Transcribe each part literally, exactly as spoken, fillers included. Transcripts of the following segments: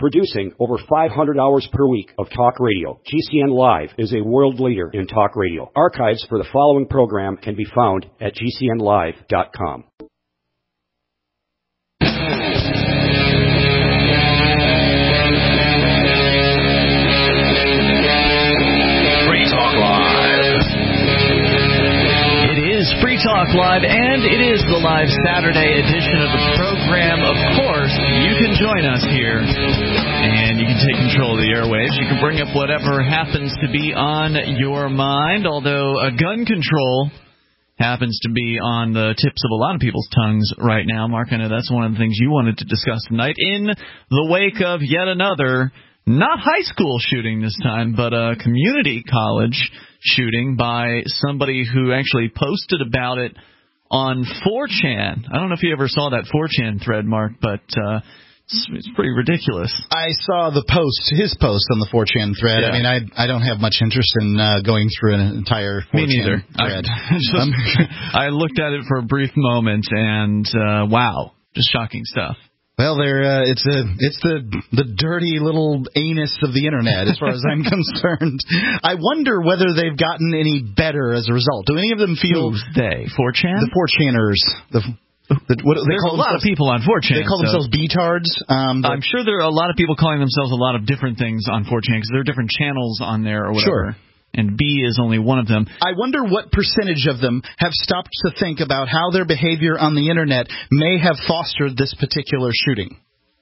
Producing over five hundred hours per week of talk radio, G C N Live is a world leader in talk radio. Archives for the following program can be found at G C N live dot com. Free Talk Live, and it is the live Saturday edition of the program. Of course, you can join us here, and you can take control of the airwaves. You can bring up whatever happens to be on your mind, although uh, gun control happens to be on the tips of a lot of people's tongues right now. Mark, I know that's one of the things you wanted to discuss tonight in the wake of yet another, not high school shooting this time, but a community college shooting by somebody who actually posted about it on four chan. I don't know if you ever saw that four chan thread, Mark, but uh, it's, it's pretty ridiculous. I saw the post, his post on the four chan thread. Yeah. I mean, I I don't have much interest in uh, going through an entire four chan Me neither. thread. I, just, um, I looked at it for a brief moment, and uh, wow, just shocking stuff. Well, there uh, it's a it's the the dirty little anus of the internet, as far as I'm concerned. I wonder whether they've gotten any better as a result. Do any of them feel Who's they? four chan? The four channers. The, the what, they There's call a lot of people on four chan. They call so. themselves betards. Um, I'm sure there are a lot of people calling themselves a lot of different things on four chan because there are different channels on there or whatever. Sure. And B is only one of them. I wonder what percentage of them have stopped to think about how their behavior on the internet may have fostered this particular shooting.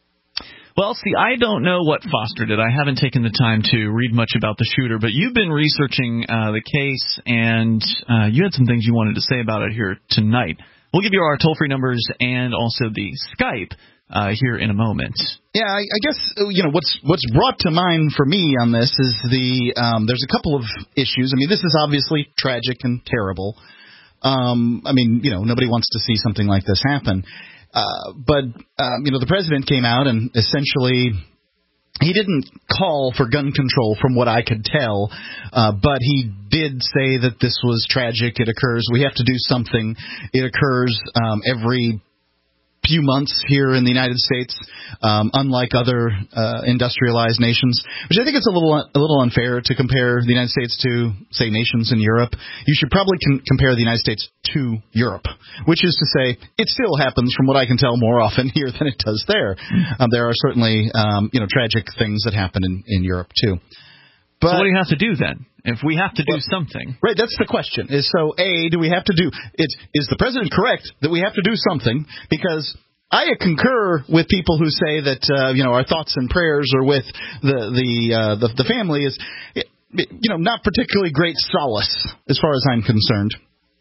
Well, see, I don't know what fostered it. I haven't taken the time to read much about the shooter, but you've been researching uh, the case, and uh, you had some things you wanted to say about it here tonight. We'll give you our toll-free numbers and also the Skype uh, here in a moment. Yeah, I, I guess you know what's what's brought to mind for me on this is the um, there's a couple of issues. I mean, this is obviously tragic and terrible. Um, I mean, you know, nobody wants to see something like this happen. Uh, but, um, you know, the president came out and essentially he didn't call for gun control from what I could tell, uh, but he did say that this was tragic. It occurs. We have to do something. It occurs um, every few months here in the United States, um, unlike other uh, industrialized nations, which I think it's a little a little unfair to compare the United States to, say, nations in Europe. You should probably con- compare the United States to Europe, which is to say it still happens, from what I can tell, more often here than it does there. Um, there are certainly um, you know tragic things that happen in, in Europe, too. But, so what do you have to do then? If we have to do well, something. Right, that's the question. Is so, A, do we have to do it's, is the president correct that we have to do something? Because I concur with people who say that, uh, you know, our thoughts and prayers are with the the uh, the, the family is, you know, not particularly great solace as far as I'm concerned.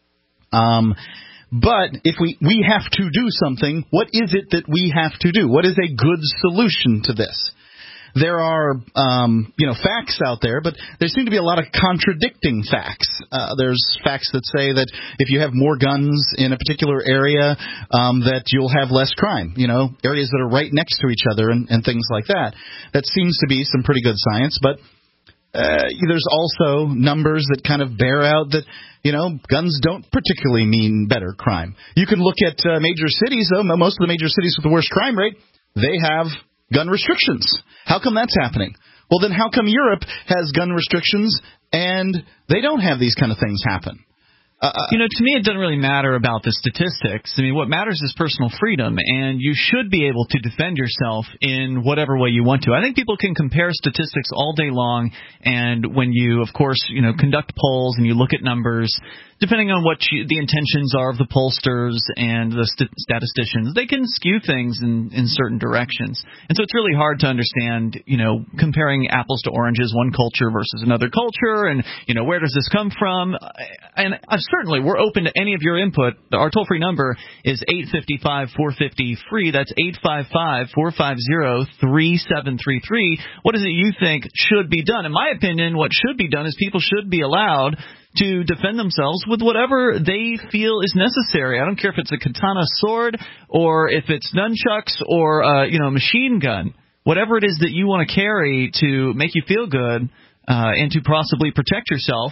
Um, but if we, we have to do something, what is it that we have to do? What is a good solution to this? There are, um, you know, facts out there, but there seem to be a lot of contradicting facts. Uh, there's facts that say that if you have more guns in a particular area, um, that you'll have less crime. You know, areas that are right next to each other and, and things like that. That seems to be some pretty good science, but uh, there's also numbers that kind of bear out that, you know, guns don't particularly mean better crime. You can look at uh, major cities, though. Most of the major cities with the worst crime rate, they have gun restrictions. How come that's happening? Well, then how come Europe has gun restrictions and they don't have these kind of things happen? Uh, you know, to me, it doesn't really matter about the statistics. I mean, what matters is personal freedom, and you should be able to defend yourself in whatever way you want to. I think people can compare statistics all day long, and when you, of course, you know, conduct polls and you look at numbers, depending on what you, the intentions are of the pollsters and the st- statisticians, they can skew things in, in certain directions. And so it's really hard to understand, you know, comparing apples to oranges, one culture versus another culture, and, you know, where does this come from? And uh, certainly we're open to any of your input. Our toll-free number is eight five five, four five zero, free. That's eight five five, four five zero, three seven three three. What is it you think should be done? In my opinion, what should be done is people should be allowed to defend themselves with whatever they feel is necessary. I don't care if it's a katana sword or if it's nunchucks or uh, you know, a machine gun. Whatever it is that you want to carry to make you feel good uh, and to possibly protect yourself,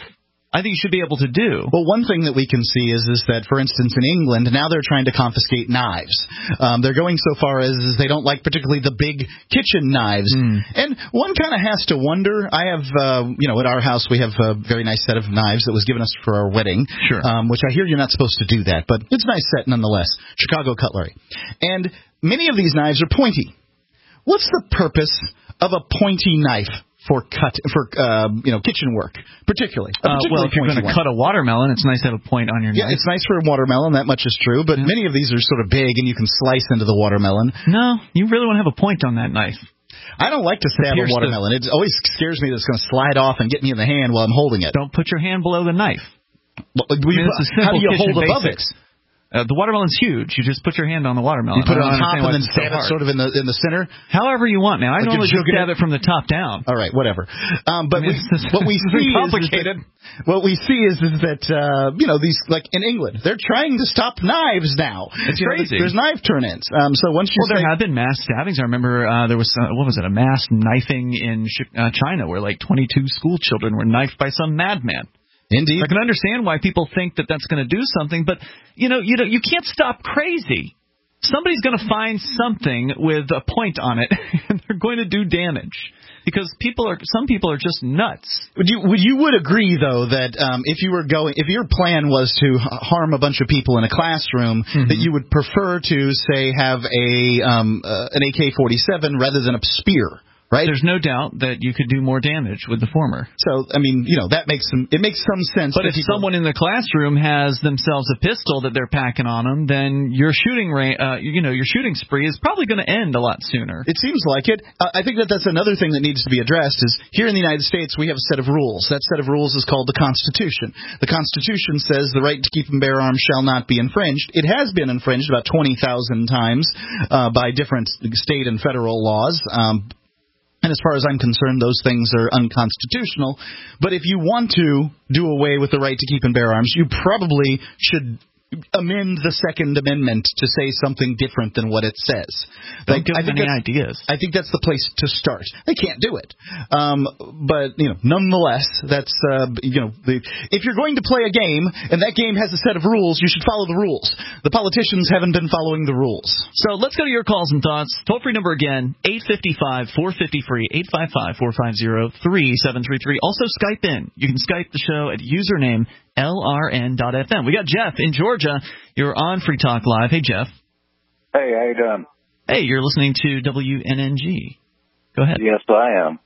I think you should be able to do. Well, one thing that we can see is is that, for instance, in England, now they're trying to confiscate knives. Um, they're going so far as, as they don't like particularly the big kitchen knives. Mm. And one kind of has to wonder. I have, uh, you know, at our house we have a very nice set of knives that was given us for our wedding, sure. um, which I hear you're not supposed to do that, but it's a nice set nonetheless. Chicago cutlery. And many of these knives are pointy. What's the purpose of a pointy knife for cut for uh, you know kitchen work, particularly? Uh, well, if you're going to cut a watermelon, it's nice to have a point on your knife. Yeah, it's nice for a watermelon. That much is true. But yeah. many of these are sort of big, and you can slice into the watermelon. No, you really want to have a point on that knife. I don't like to stab a watermelon. The... It always scares me that it's going to slide off and get me in the hand while I'm holding it. Don't put your hand below the knife. Well, I mean, how do you hold above it? Uh, the watermelon's huge. You just put your hand on the watermelon. You put it on top and then stab it sort of in the in the center? However you want, man. I like normally just stab it from the top down. All right, whatever. Um, but I mean, we, this, what we see complicated. Is that, what we see is, is that, uh, you know, these, like in England, they're trying to stop knives now. It's you crazy. Know, there's knife turn-ins. Um, so once you well, say, there have been mass stabbings. I remember uh, there was, uh, what was it, a mass knifing in uh, China where like twenty-two school children were knifed by some madman. Indeed. I can understand why people think that that's going to do something, but, you know, you know, you can't stop crazy. Somebody's going to find something with a point on it, and they're going to do damage. Because people are, some people are just nuts. Would you, would you would agree though that um, if you were going, if your plan was to harm a bunch of people in a classroom, mm-hmm. that you would prefer to say have a um, uh, an A K forty-seven rather than a spear? Right? There's no doubt that you could do more damage with the former. So, I mean, you know, that makes some, it makes some sense. But if people... someone in the classroom has themselves a pistol that they're packing on them, then your shooting ra- uh, you know, your shooting spree is probably going to end a lot sooner. It seems like it. Uh, I think that that's another thing that needs to be addressed is here in the United States we have a set of rules. That set of rules is called the Constitution. The Constitution says the right to keep and bear arms shall not be infringed. It has been infringed about twenty thousand times uh, by different state and federal laws. Um And as far as I'm concerned, those things are unconstitutional. But if you want to do away with the right to keep and bear arms, you probably should amend the Second Amendment to say something different than what it says. Don't give I think any ideas. I think that's the place to start. They can't do it, um, but you know, nonetheless, that's uh, you know, the, if you're going to play a game and that game has a set of rules, you should follow the rules. The politicians haven't been following the rules. So let's go to your calls and thoughts. Toll free number again: eight five five, four five zero, free, eight five five, four five zero, three seven three three. Also Skype in. You can Skype the show at username L R N dot F M. We got Jeff in Georgia. You're on Free Talk Live. Hey, Jeff. Hey, how you doing? Hey, you're listening to W N N G. Go ahead. Yes, I am.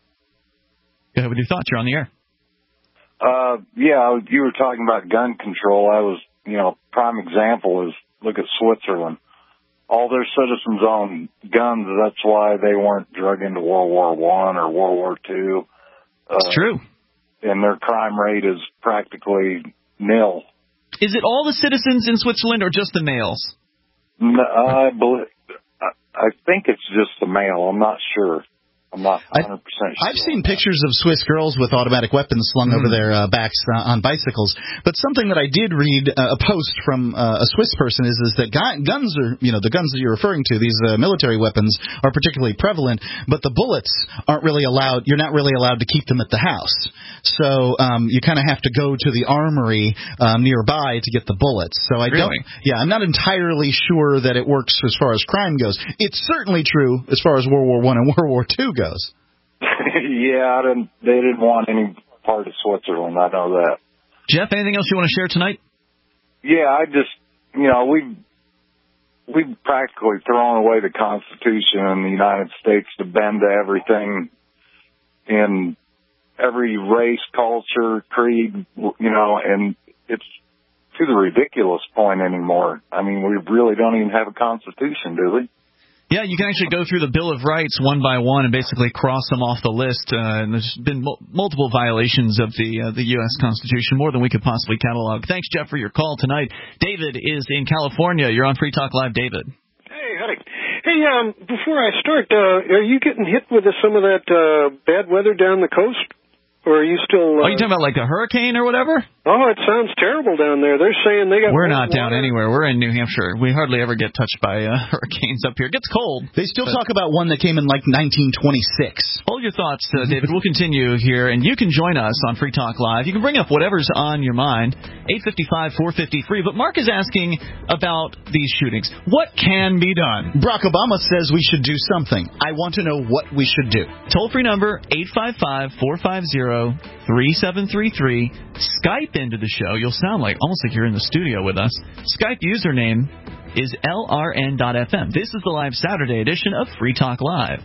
Go ahead with your thoughts. You're on the air. Uh, yeah, you were talking about gun control. I was, you know, prime example is look at Switzerland. All their citizens own guns. That's why they weren't drug into World War One or World War Two. Uh, it's true. And their crime rate is practically nil. Is it all the citizens in Switzerland or just the males? No, I believe, I think it's just the male. I'm not sure. I'm not one hundred percent sure. I've seen pictures of Swiss girls with automatic weapons slung mm. over their uh, backs uh, on bicycles. But something that I did read uh, a post from uh, a Swiss person is is that gu- guns are, you know, the guns that you're referring to, these uh, military weapons are particularly prevalent, but the bullets aren't really allowed. You're not really allowed to keep them at the house. So um, you kind of have to go to the armory uh, nearby to get the bullets. So I really? don't. Yeah, I'm not entirely sure that it works as far as crime goes. It's certainly true as far as World War One and World War Two goes. Yeah, I didn't, they didn't want any part of Switzerland. I know that. Jeff, anything else you want to share tonight? Yeah, I just, you know, we've, we've practically thrown away the Constitution in the United States to bend to everything in every race, culture, creed, you know, and it's to the ridiculous point anymore. I mean, we really don't even have a Constitution, do we? Yeah, you can actually go through the Bill of Rights one by one and basically cross them off the list. Uh, and there's been mo- multiple violations of the uh, the U S Constitution, more than we could possibly catalog. Thanks, Jeff, for your call tonight. David is in California. You're on Free Talk Live, David. Hey, howdy. Hey, um, before I start, uh, are you getting hit with some of that uh, bad weather down the coast? Or are you still... Uh... Oh, you talking about like a hurricane or whatever? Oh, it sounds terrible down there. They're saying they got... We're not down water. Anywhere. We're in New Hampshire. We hardly ever get touched by uh, hurricanes up here. It gets cold. They still talk about one that came in like nineteen twenty-six. Hold your thoughts, uh, David. We'll continue here, and you can join us on Free Talk Live. You can bring up whatever's on your mind, eight five five, four five zero, free. But Mark is asking about these shootings. What can be done? Barack Obama says we should do something. I want to know what we should do. Toll-free number, eight five five, four five zero, three seven three three. Skype into the show. You'll sound like almost like you're in the studio with us. Skype username is L R N dot F M. This is the live Saturday edition of Free Talk Live.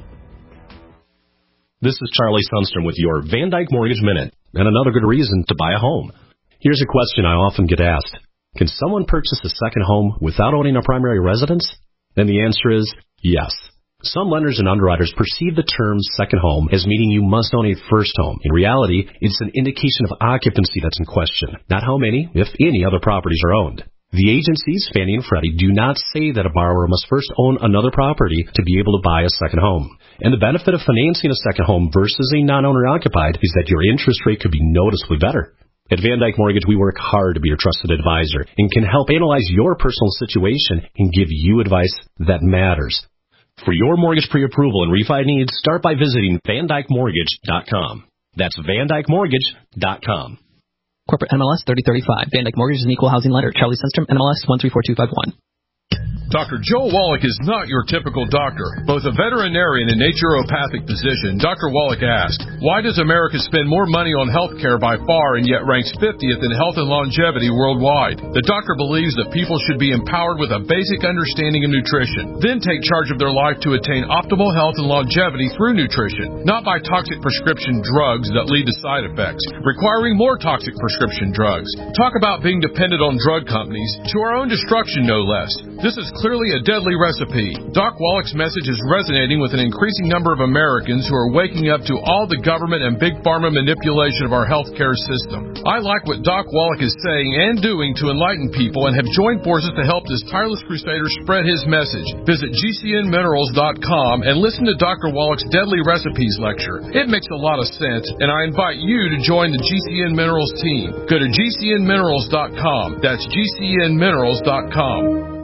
This is Charlie Sundstrom with your Van Dyke Mortgage Minute, and another good reason to buy a home. Here's a question I often get asked. Can someone purchase a second home without owning a primary residence? And the answer is yes. Some lenders and underwriters perceive the term second home as meaning you must own a first home. In reality, it's an indication of occupancy that's in question, not how many, if any, other properties are owned. The agencies, Fannie and Freddie, do not say that a borrower must first own another property to be able to buy a second home. And the benefit of financing a second home versus a non-owner occupied is that your interest rate could be noticeably better. At Van Dyke Mortgage, we work hard to be your trusted advisor and can help analyze your personal situation and give you advice that matters. For your mortgage pre-approval and refi needs, start by visiting Van Dyke Mortgage dot com. That's Van Dyke Mortgage dot com. Corporate N M L S thirty thirty-five. Van Dyke Mortgage is an equal housing lender. Charlie Sundstrom, N M L S one three four two five one. Doctor Joe Wallach is not your typical doctor. Both a veterinarian and naturopathic physician, Doctor Wallach asked, why does America spend more money on health care by far and yet ranks fiftieth in health and longevity worldwide? The doctor believes that people should be empowered with a basic understanding of nutrition, then take charge of their life to attain optimal health and longevity through nutrition, not by toxic prescription drugs that lead to side effects, requiring more toxic prescription drugs. Talk about being dependent on drug companies, to our own destruction no less. This is clearly a deadly recipe. Doc Wallach's message is resonating with an increasing number of Americans who are waking up to all the government and big pharma manipulation of our healthcare system. I like what Doc Wallach is saying and doing to enlighten people and have joined forces to help this tireless crusader spread his message. Visit G C N minerals dot com and listen to Doctor Wallach's Deadly Recipes lecture. It makes a lot of sense, and I invite you to join the G C N Minerals team. Go to G C N minerals dot com. That's G C N minerals dot com.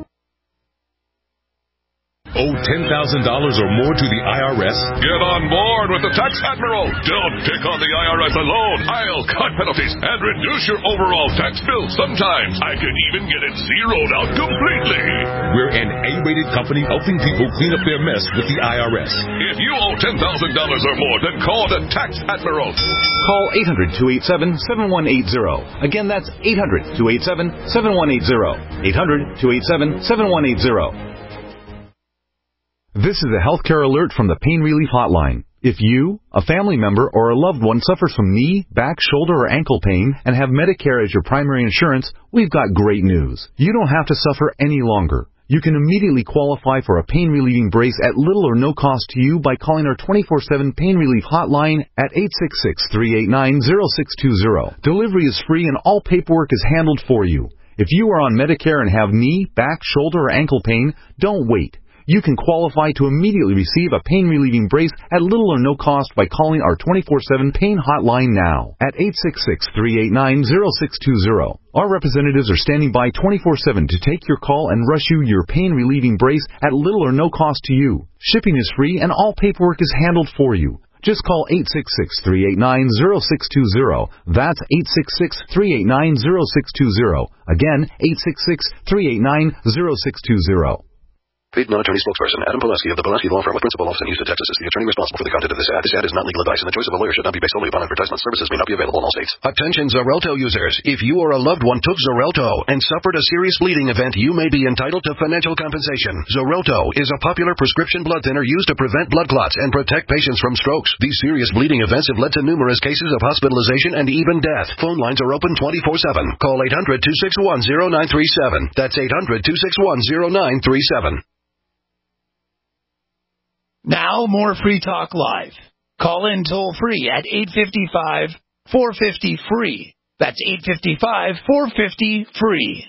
Owe ten thousand dollars or more to the I R S? Get on board with the Tax Admiral. Don't pick on the I R S alone. I'll cut penalties and reduce your overall tax bill. Sometimes I can even get it zeroed out completely. We're an A-rated company helping people clean up their mess with the I R S. If you owe ten thousand dollars or more, then call the Tax Admiral. Call eight hundred, two eight seven, seven one eight zero. Again, that's eight hundred, two eight seven, seven one eight zero. eight hundred, two eight seven, seven one eight zero. This is a healthcare alert from the Pain Relief Hotline. If you, a family member, or a loved one suffers from knee, back, shoulder, or ankle pain and have Medicare as your primary insurance, we've got great news. You don't have to suffer any longer. You can immediately qualify for a pain-relieving brace at little or no cost to you by calling our twenty-four seven Pain Relief Hotline at eight six six, three eight nine, zero six two zero. Delivery is free and all paperwork is handled for you. If you are on Medicare and have knee, back, shoulder, or ankle pain, don't wait. You can qualify to immediately receive a pain-relieving brace at little or no cost by calling our twenty-four seven Pain Hotline now at eight six six, three eight nine, zero six two zero. Our representatives are standing by twenty-four seven to take your call and rush you your pain-relieving brace at little or no cost to you. Shipping is free and all paperwork is handled for you. Just call eight six six, three eight nine, zero six two zero. That's eight six six, three eight nine, zero six two zero. Again, eight six six, three eight nine, zero six two zero. Paid non-attorney spokesperson Adam Pulaski of the Pulaski Law Firm with principal office in Houston, Texas is the attorney responsible for the content of this ad. This ad is not legal advice, and the choice of a lawyer should not be based solely upon advertisement. Services may not be available in all states. Attention Xarelto users. If you or a loved one took Xarelto and suffered a serious bleeding event, you may be entitled to financial compensation. Xarelto is a popular prescription blood thinner used to prevent blood clots and protect patients from strokes. These serious bleeding events have led to numerous cases of hospitalization and even death. Phone lines are open twenty-four seven. Call eight hundred, two six one, zero nine three seven. That's eight hundred, two six one, zero nine three seven. Now, more Free Talk Live. Call in toll-free at eight five five, four five zero, free. That's eight five five, four five zero, free.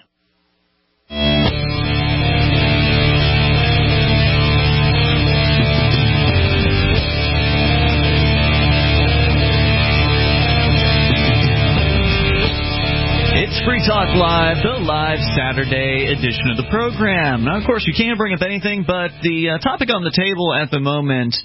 Free Talk Live, the live Saturday edition of the program. Now, of course, you can't bring up anything, but the uh, topic on the table at the moment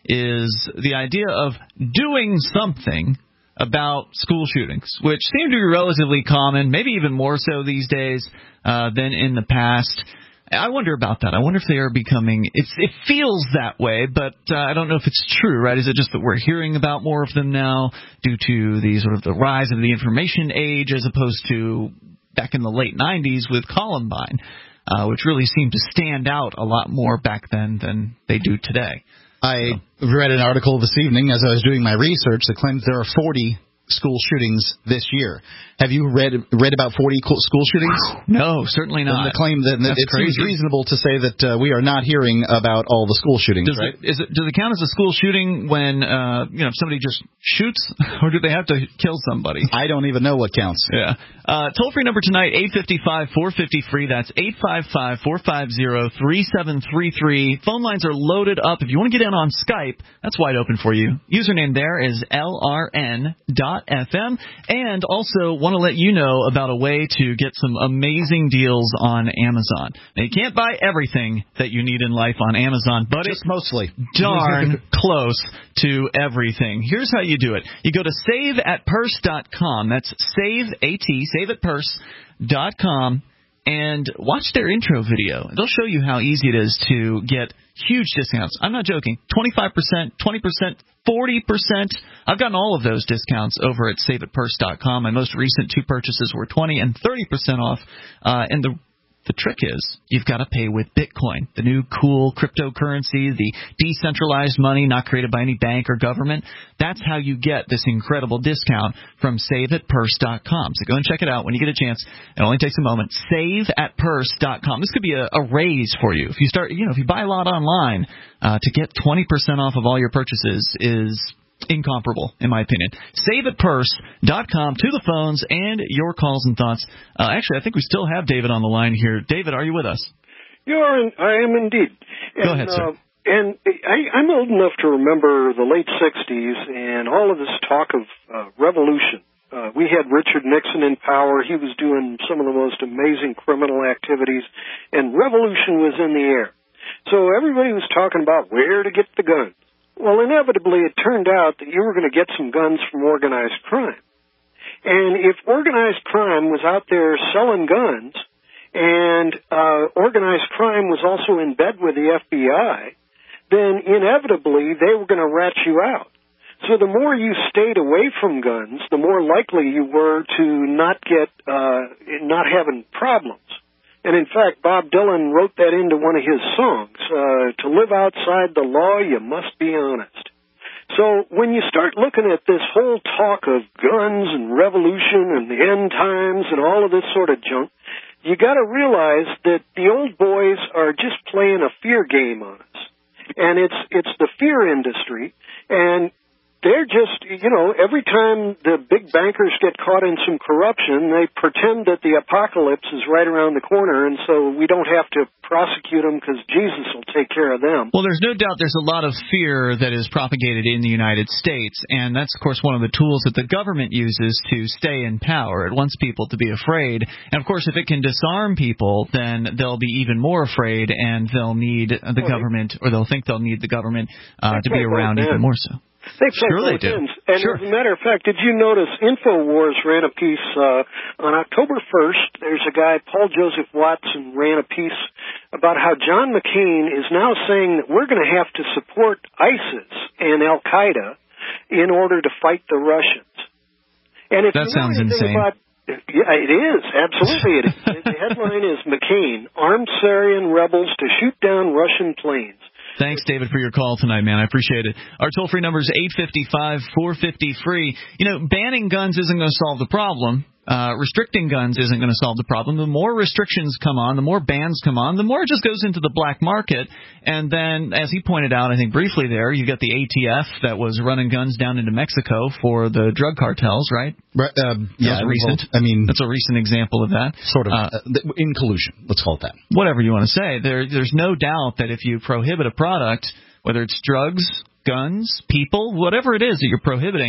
is the idea of doing something about school shootings, which seem to be relatively common, maybe even more so these days uh, than in the past. I wonder about that. I wonder if they are becoming – it feels that way, but uh, I don't know if it's true, right? Is it just that we're hearing about more of them now due to the sort of the rise of the information age as opposed to back in the late nineties with Columbine, uh, which really seemed to stand out a lot more back then than they do today. I so. read an article this evening as I was doing my research that claims there are forty school shootings this year. Have you read read about forty school shootings? No, certainly not. And the claim that That's it crazy. seems reasonable to say that uh, we are not hearing about all the school shootings, does right? It, is it, does it count as a school shooting when uh, you know if somebody just shoots, or do they have to kill somebody? I don't even know what counts. Yeah. Uh, toll-free number tonight, eight five five, four five zero, free. That's eight five five, four five zero, three seven three three. Phone lines are loaded up. If you want to get in on Skype, that's wide open for you. Username there is L R N dot F M. And also want to let you know about a way to get some amazing deals on Amazon. Now, you can't buy everything that you need in life on Amazon, but Just it's mostly darn close to everything. Here's how you do it. You go to save at purse dot com. That's save, A T, save at purse dot com. And watch their intro video. They'll show you how easy it is to get huge discounts. I'm not joking. twenty-five percent, twenty percent, forty percent. I've gotten all of those discounts over at save at purse dot com. My most recent two purchases were twenty and thirty percent off. Uh, and the The trick is you've got to pay with Bitcoin, the new cool cryptocurrency, the decentralized money not created by any bank or government. That's how you get this incredible discount from save at purse dot com. So go and check it out when you get a chance. It only takes a moment. save at purse dot com. This could be a, a raise for you. If you start, you know, if you buy a lot online, uh, to get twenty percent off of all your purchases is incomparable, in my opinion. save at purse dot com to the phones and your calls and thoughts. Uh, actually, I think we still have David on the line here. David, are you with us? You are. In, I am indeed. And, Go ahead, sir. Uh, and I, I'm old enough to remember the late sixties and all of this talk of uh, revolution. Uh, we had Richard Nixon in power. He was doing some of the most amazing criminal activities, and revolution was in the air. So everybody was talking about where to get the guns. Well, inevitably, it turned out that you were going to get some guns from organized crime. And if organized crime was out there selling guns, and uh, organized crime was also in bed with the F B I, then inevitably they were going to rat you out. So the more you stayed away from guns, the more likely you were to not get, uh, not having problems. And in fact, Bob Dylan wrote that into one of his songs. Uh, to live outside the law, you must be honest. So when you start looking at this whole talk of guns and revolution and the end times and all of this sort of junk, you got to realize that the old boys are just playing a fear game on us. And it's it's the fear industry, and they're just, you know, every time the big bankers get caught in some corruption, they pretend that the apocalypse is right around the corner, and so we don't have to prosecute them because Jesus will take care of them. Well, there's no doubt there's a lot of fear that is propagated in the United States, and that's, of course, one of the tools that the government uses to stay in power. It wants people to be afraid, and, of course, if it can disarm people, then they'll be even more afraid, and they'll need the government, or they'll think they'll need the government uh, to be around even more so. They play sure both they do. ends. And sure. as a matter of fact, did you notice InfoWars ran a piece uh, on October first? There's a guy, Paul Joseph Watson, ran a piece about how John McCain is now saying that we're going to have to support ISIS and Al-Qaeda in order to fight the Russians. And if that you sounds know insane. About, yeah, it is. Absolutely it is. The headline is McCain, armed Syrian rebels to shoot down Russian planes. Thanks, David, for your call tonight, man. I appreciate it. Our toll-free number is eight five five, four five zero, free. You know, banning guns isn't going to solve the problem. Uh, restricting guns isn't going to solve the problem. The more restrictions come on, the more bans come on, the more it just goes into the black market. And then, as he pointed out, I think briefly there, you got the A T F that was running guns down into Mexico for the drug cartels, right? Right. Um, yeah, That's recent. Well, I mean, that's a recent example of that. Sort of uh, uh, in collusion. Let's call it that. Whatever you want to say. There, there's no doubt that if you prohibit a product, whether it's drugs, guns, people, whatever it is that you're prohibiting,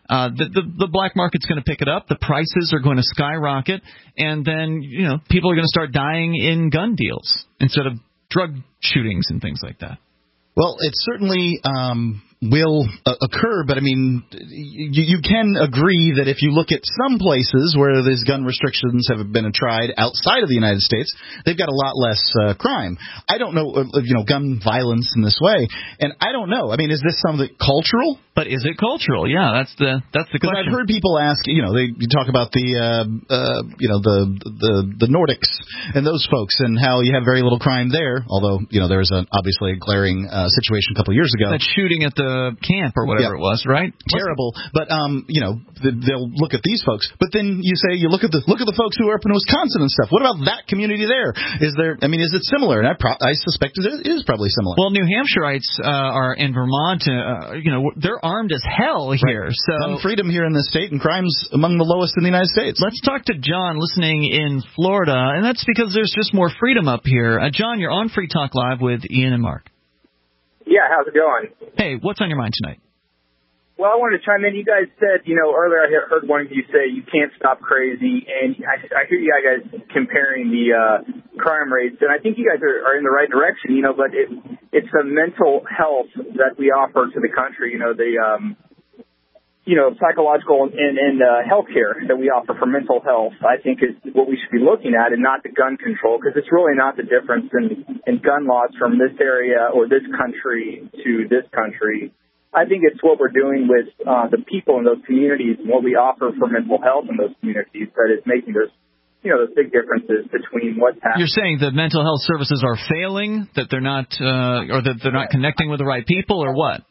uh, the, the the black market's going to pick it up. The prices are going to skyrocket, and then you know people are going to start dying in gun deals instead of drug shootings and things like that. Well, it certainly um, will uh, occur, but I mean, you, you can agree that if you look at some places where these gun restrictions have been tried outside of the United States, they've got a lot less uh, crime. I don't know, uh, you know, gun violence in this way, and I don't know. I mean, is this something cultural? But is it cultural? Yeah, that's the that's the question. Because I've heard people ask, you know, they you talk about the, uh, uh, you know, the the the Nordics and those folks, and how you have very little crime there. Although, you know, there was an obviously a glaring uh, situation a couple of years ago. That shooting at the camp or whatever yeah. it was, right? Terrible. But um, you know, they'll look at these folks. But then you say you look at the look at the folks who are up in Wisconsin and stuff. What about that community there? Is there? I mean, is it similar? And I pro- I suspect it is probably similar. Well, New Hampshireites uh, are in Vermont. Uh, you know, they're armed as hell here. Right. So gun freedom here in the state, and crime's among the lowest in the United States. Let's talk to John, listening in Florida, and that's because there's just more freedom up here. Uh, John, you're on Free Talk Live with Ian and Mark. Yeah, how's it going? Hey, what's on your mind tonight? Well, I wanted to chime in. You guys said, you know, earlier I heard one of you say you can't stop crazy, and I, I hear you guys comparing the uh, crime rates, and I think you guys are, are in the right direction, you know, but it, it's the mental health that we offer to the country, you know, the, um, you know, psychological and, and uh, health care that we offer for mental health, I think is what we should be looking at, and not the gun control, because it's really not the difference in, in gun laws from this area or this country to this country. I think it's what we're doing with uh, the people in those communities and what we offer for mental health in those communities that is making those, you know, those big differences between what's happening. You're saying that mental health services are failing, that they're not, uh, or that they're not connecting with the right people, or what?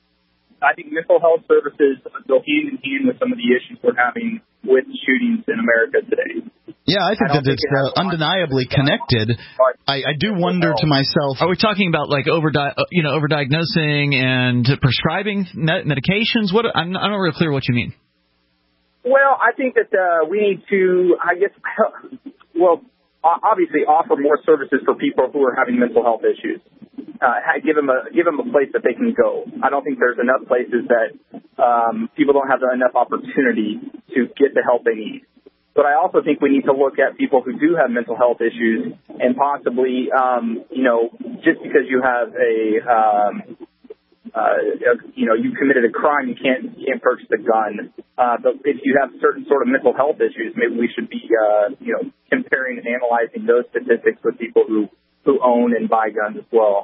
I think mental health services go hand in hand with some of the issues we're having with shootings in America today. Yeah, I think I that think it's it uh, undeniably connected. I, I do wonder to myself, are we talking about like over, you know, overdiagnosing and prescribing med- medications? What I'm, I'm not really clear what you mean. Well, I think that uh, we need to, I guess, well, obviously offer more services for people who are having mental health issues. Uh, give them a give them a place that they can go. I don't think there's enough places that um, people don't have enough opportunity to get the help they need. But I also think we need to look at people who do have mental health issues, and possibly, um, you know, just because you have a, um, uh, you know, you committed a crime, you can't you can't purchase a gun. Uh, but if you have certain sort of mental health issues, maybe we should be, uh, you know, comparing and analyzing those statistics with people who. who own and buy guns as well.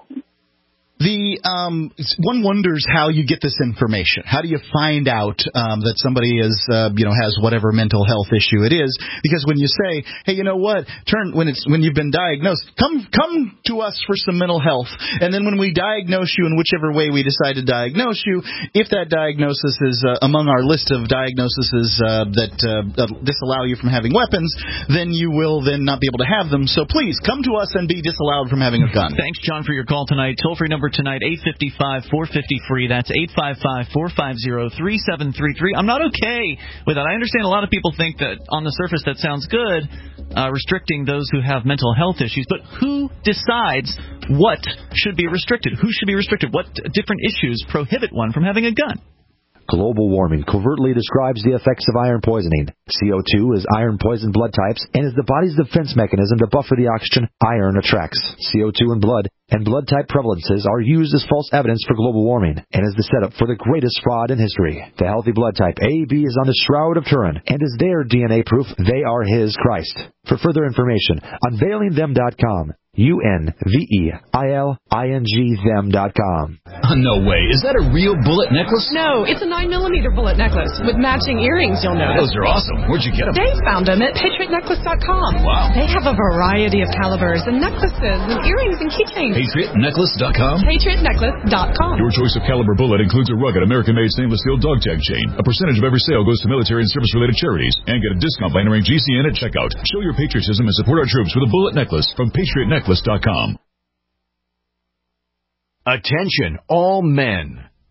The um, one wonders how you get this information. How do you find out um, that somebody is, uh, you know, has whatever mental health issue it is? Because when you say, hey, you know what, turn when it's when you've been diagnosed, come come to us for some mental health, and then when we diagnose you in whichever way we decide to diagnose you, if that diagnosis is uh, among our list of diagnoses uh, that uh, disallow you from having weapons, then you will then not be able to have them. So please come to us and be disallowed from having a gun. Thanks, John, for your call tonight. Toll free number tonight, eight five five, four five zero, free. That's eight five five, four five zero, three seven three three. I'm not okay with that. I understand a lot of people think that on the surface that sounds good, uh, restricting those who have mental health issues. But who decides what should be restricted? Who should be restricted? What different issues prohibit one from having a gun? Global warming covertly describes the effects of iron poisoning. C O two is iron-poisoned blood types and is the body's defense mechanism to buffer the oxygen iron attracts. C O two in blood and blood type prevalences are used as false evidence for global warming and is the setup for the greatest fraud in history. The healthy blood type A B is on the Shroud of Turin and is their D N A proof they are his Christ. For further information, unveiling them dot com. U N V E I L I N G them dot com. Oh, no way. Is that a real bullet necklace? No, it's a nine millimeter bullet necklace with matching earrings, you'll notice. Those are awesome. Where'd you get them? Dave found them at patriot necklace dot com. Wow. They have a variety of calibers and necklaces and earrings and keychains. patriot necklace dot com? patriot necklace dot com. Your choice of caliber bullet includes a rugged American-made stainless steel dog tag chain. A percentage of every sale goes to military and service-related charities. And get a discount by entering G C N at checkout. Show your patriotism and support our troops with a bullet necklace from patriot necklace dot com. Attention, all men.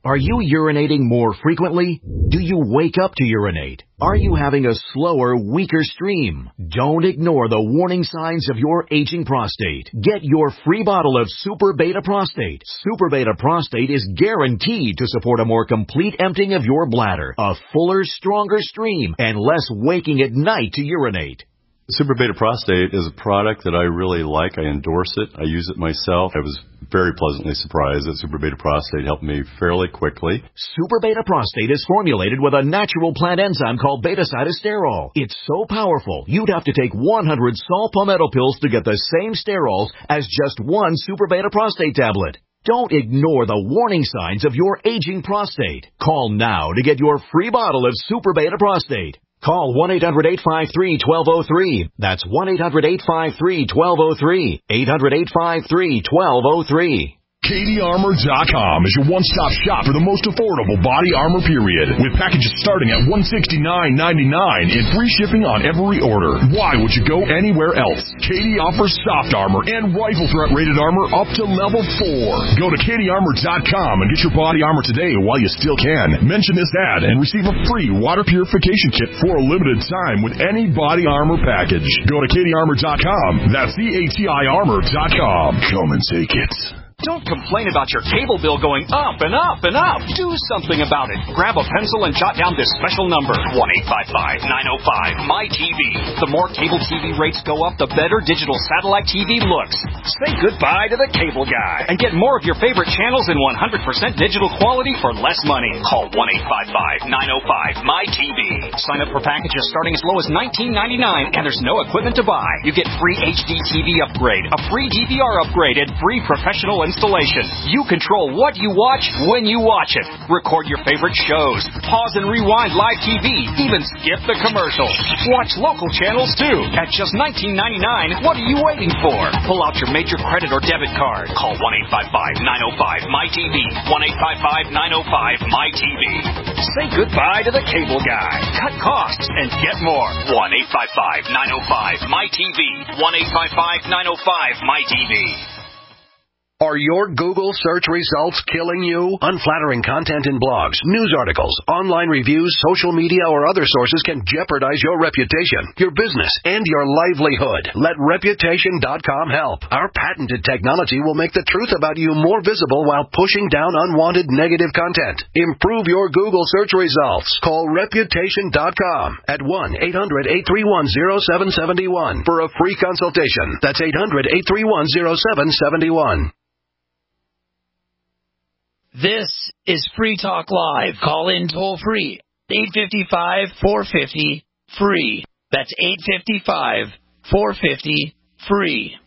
Are you urinating more frequently? Do you wake up to urinate? Are you having a slower, weaker stream? Don't ignore the warning signs of your aging prostate. Get your free bottle of Super Beta Prostate. Super Beta Prostate is guaranteed to support a more complete emptying of your bladder, a fuller, stronger stream, and less waking at night to urinate. Super Beta Prostate is a product that I really like. I endorse it. I use it myself. I was very pleasantly surprised that Super Beta Prostate helped me fairly quickly. Super Beta Prostate is formulated with a natural plant enzyme called beta-cytosterol. It's so powerful, you'd have to take one hundred saw palmetto pills to get the same sterols as just one Super Beta Prostate tablet. Don't ignore the warning signs of your aging prostate. Call now to get your free bottle of Super Beta Prostate. Call one eight hundred eight five three one two zero three. That's one eight hundred eight five three one two zero three. eight hundred eight five three one two zero three. Katie Armor dot com is your one-stop shop for the most affordable body armor period, with packages starting at one hundred sixty-nine ninety-nine and free shipping on every order. Why would you go anywhere else? Katie offers soft armor and rifle threat rated armor up to level four. Go to Katie Armor dot com and get your body armor today while you still can. Mention this ad and receive a free water purification kit for a limited time with any body armor package. Go to Katie Armor dot com. That's C A T I Armor dot com. Come and take it. Don't complain about your cable bill going up and up and up. Do something about it. Grab a pencil and jot down this special number, one eight five five nine oh five M Y T V. The more cable T V rates go up, the better digital satellite T V looks. Say goodbye to the cable guy and get more of your favorite channels in one hundred percent digital quality for less money. Call one eight five five nine oh five M Y T V. Sign up for packages starting as low as nineteen ninety-nine, and there's no equipment to buy. You get free H D T V upgrade, a free D V R upgrade, and free professional installation. You control what you watch when you watch it. Record your favorite shows. Pause and rewind live T V. Even skip the commercials. Watch local channels too. At just nineteen ninety-nine, what are you waiting for? Pull out your major credit or debit card. Call one eight five five nine oh five M Y T V. one eight five five nine oh five M Y T V. Say goodbye to the cable guy. Cut costs and get more. one eight five five nine oh five M Y T V. one eight five five nine oh five M Y T V. Are your Google search results killing you? Unflattering content in blogs, news articles, online reviews, social media, or other sources can jeopardize your reputation, your business, and your livelihood. Let Reputation dot com help. Our patented technology will make the truth about you more visible while pushing down unwanted negative content. Improve your Google search results. Call Reputation dot com at one eight hundred eight three one oh seven seven one for a free consultation. That's eight hundred eight three one oh seven seven one. This is Free Talk Live. Call in toll free. eight five five, four five zero, free. That's eight five five, four five zero, free.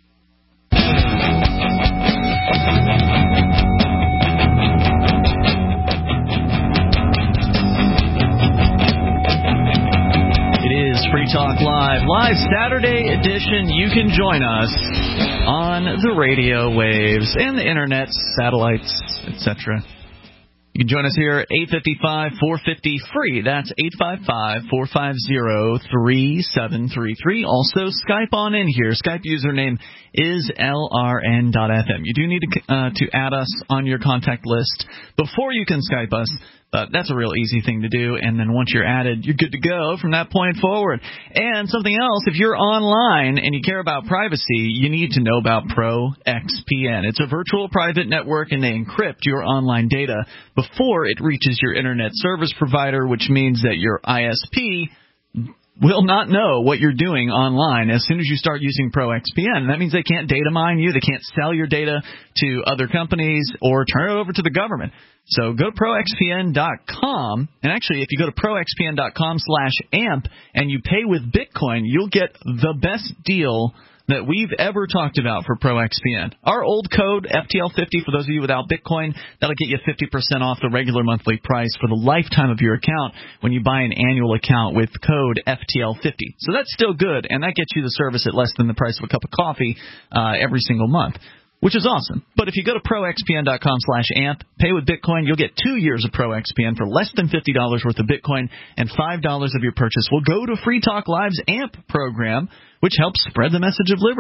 It is Free Talk Live, live Saturday edition. You can join us on the radio waves and the internet, satellites, et cetera. You can join us here at eight five five, four five zero, free. That's eight five five, four five zero, three seven three three. Also, Skype on in here. Skype username is L R N dot F M. You do need to, uh, to add us on your contact list before you can Skype us. But that's a real easy thing to do, and then once you're added, you're good to go from that point forward. And something else, if you're online and you care about privacy, you need to know about Pro X P N. It's a virtual private network, and they encrypt your online data before it reaches your internet service provider, which means that your I S P will not know what you're doing online as soon as you start using Pro X P N. That means they can't data mine you, they can't sell your data to other companies or turn it over to the government. So go to Pro X P N dot com, and actually if you go to Pro X P N dot com slash amp and you pay with Bitcoin, you'll get the best deal that we've ever talked about for Pro X P N. Our old code, F T L fifty, for those of you without Bitcoin, that'll get you fifty percent off the regular monthly price for the lifetime of your account when you buy an annual account with code F T L fifty. So that's still good, and that gets you the service at less than the price of a cup of coffee uh, every single month, which is awesome. But if you go to Pro X P N dot com slash amp, pay with Bitcoin, you'll get two years of Pro X P N for less than fifty dollars worth of Bitcoin, and five dollars of your purchase will go to Free Talk Live's AMP program, which helps spread the message of liberty.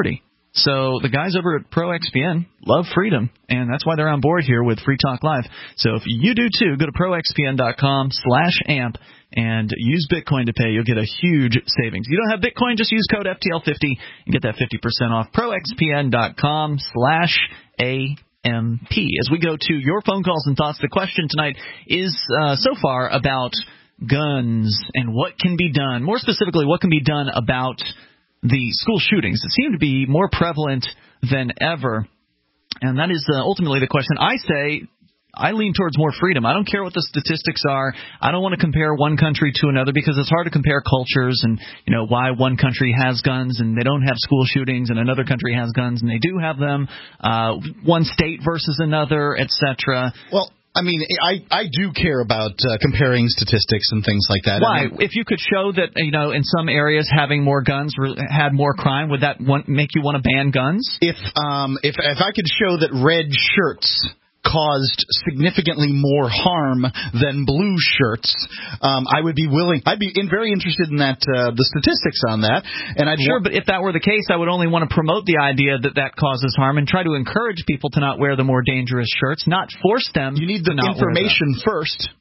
So the guys over at Pro X P N love freedom, and that's why they're on board here with Free Talk Live. So if you do too, go to pro x p n dot com slash amp and use Bitcoin to pay. You'll get a huge savings. You don't have Bitcoin, just use code F T L fifty and get that fifty percent off. pro x p n dot com slash A M P. As we go to your phone calls and thoughts, the question tonight is uh, so far about guns and what can be done. More specifically, what can be done about the school shootings that seem to be more prevalent than ever. And that is uh, ultimately the question. I say I lean towards more freedom. I don't care what the statistics are. I don't want to compare one country to another because it's hard to compare cultures and, you know, why one country has guns and they don't have school shootings and another country has guns and they do have them, uh, one state versus another, et cetera. Well, I mean, I, I do care about uh, comparing statistics and things like that. Why? I mean, if you could show that, you know, in some areas having more guns re- had more crime, would that want, make you want to ban guns? If um if if I could show that red shirts caused significantly more harm than blue shirts, um, I would be willing. I'd be in, very interested in that uh, the statistics on that. And I'd sure, wa- but if that were the case, I would only want to promote the idea that that causes harm and try to encourage people to not wear the more dangerous shirts, not force them. You need the to not information wear them. first.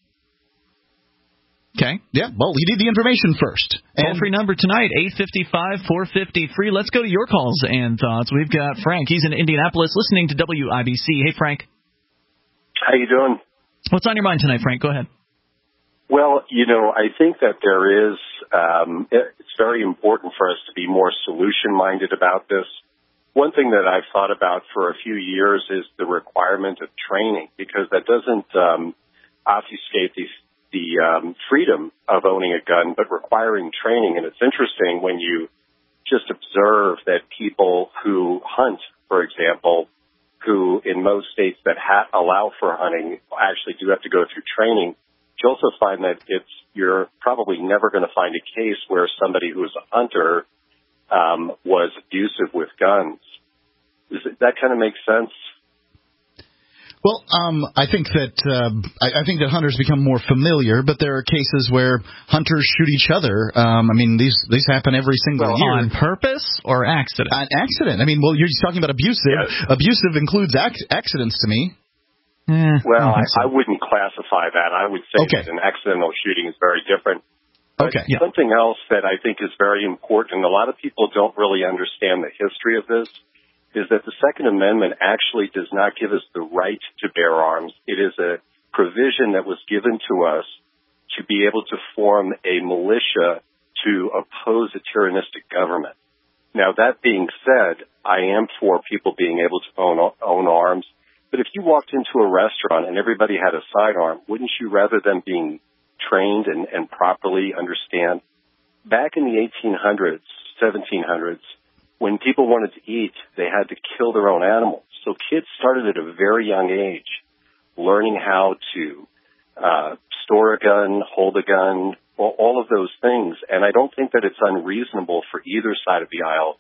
Okay. Yeah. Well, you need the information first. Toll free number tonight, eight five five, four five zero, free. Let's go to your calls and thoughts. We've got Frank. He's in Indianapolis, listening to W I B C. Hey, Frank. How you doing? What's on your mind tonight, Frank? Go ahead. Well, you know, I think that there is, um, it's very important for us to be more solution-minded about this. One thing that I've thought about for a few years is the requirement of training, because that doesn't um, obfuscate the, the um, freedom of owning a gun, but requiring training. And it's interesting when you just observe that people who hunt, for example, who in most states that ha- allow for hunting actually do have to go through training. You also find that it's you're probably never going to find a case where somebody who is a hunter um, was abusive with guns. Does it, that kind of make sense? Well, um, I think that uh, I, I think that hunters become more familiar, but there are cases where hunters shoot each other. Um, I mean, these these happen every single well, year. On purpose or accident? An accident. I mean, well, you're talking about abusive. Yes. Abusive includes ac- accidents to me. Eh, well, I, so. I wouldn't classify that. I would say okay. that an accidental shooting is very different. But okay. Yeah. Something else that I think is very important, and a lot of people don't really understand the history of this, is that the Second Amendment actually does not give us the right to bear arms. It is a provision that was given to us to be able to form a militia to oppose a tyrannistic government. Now, that being said, I am for people being able to own, own arms. But if you walked into a restaurant and everybody had a sidearm, wouldn't you rather them being trained and, and properly understand? Back in the eighteen hundreds, seventeen hundreds, when people wanted to eat, they had to kill their own animals. So kids started at a very young age learning how to uh, store a gun, hold a gun, all, all of those things. And I don't think that it's unreasonable for either side of the aisle